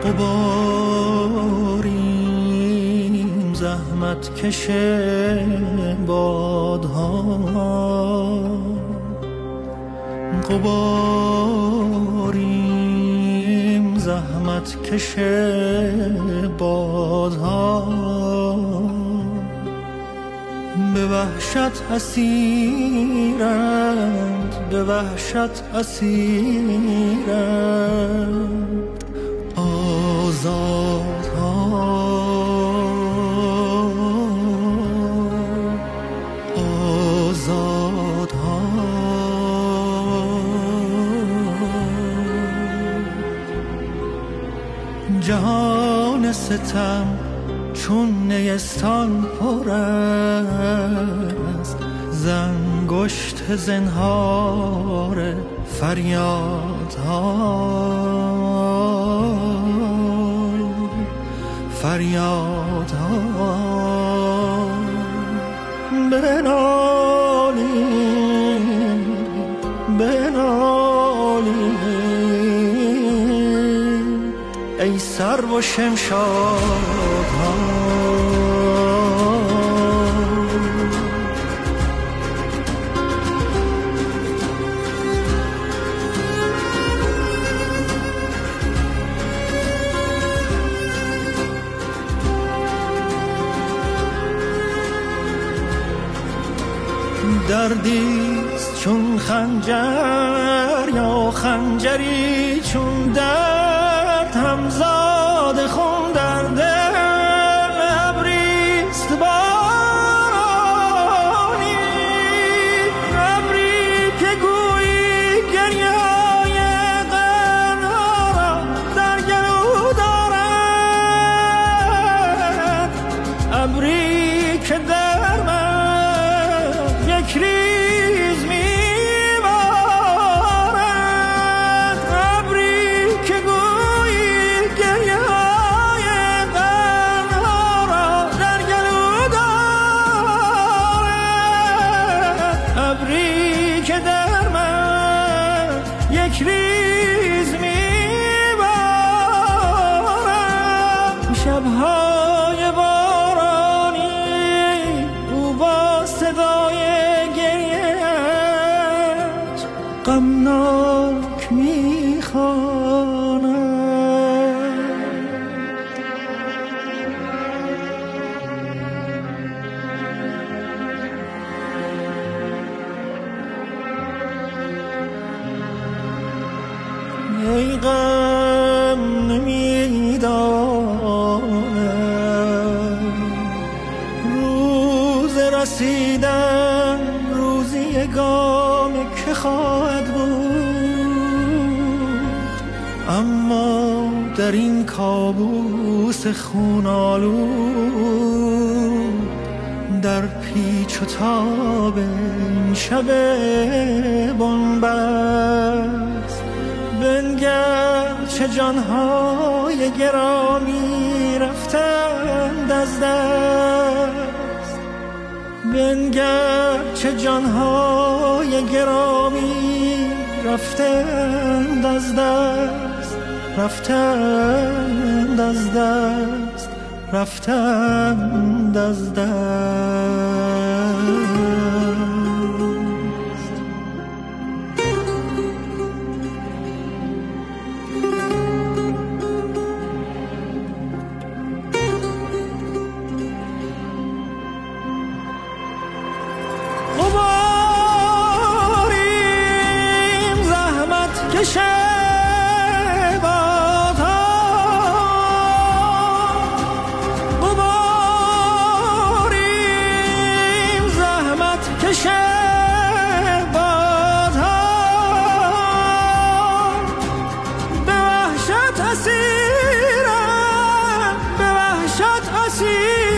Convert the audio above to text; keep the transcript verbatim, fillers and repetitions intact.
غباریم زحمت کش بادها، غباریم زحمت کش بادها، به وحشت اسیرند، به وحشت اسیرند آزادها، آزادها. جهان ستم چون نیستان پر است زنگشت زنهار فریادها، فریادها. بنالید، بنالید ای سرو و شمشادها. دردیست چون خنجر یا خنجری چون درد، همزاد خون در دل ابریست بارانی، ابری که گویی گریه‌های غم‌ها را در گلو دارد، ابری که در من یک ریز میبارد، ابری که گویی گریه‌های غم‌ها را در گلو دارد، ابری که در من یک ریز میبارد. شب‌های بارانی او با صدای غمناک میخواند. ای غم نمیدانم روز رسیدن روزی گام که خواهد بود، اما در این کابوس خونالود، در پیچ و تاب این شب بنبست، بنگر چه جانهای گرامی رفتند از دست، بنگر چه جانهای گرامی رفتند از دست، رفتند از دست، رفتند از دست. غباریم زحمت کش بادها، غباریم زحمت کش بادها، به وحشت اسیرم، به وحشت اسیرم